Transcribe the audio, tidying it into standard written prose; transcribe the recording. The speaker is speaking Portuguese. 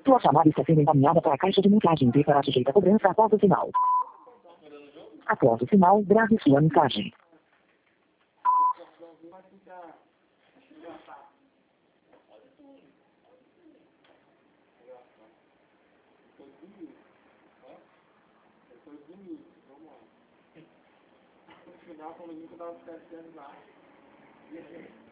Sua chamada está sendo encaminhada para a caixa de mensagem e será sujeita a cobrança após o sinal. Após o sinal, grave sua mensagem. No final, quando eu vi que eu tava esquecendo lá.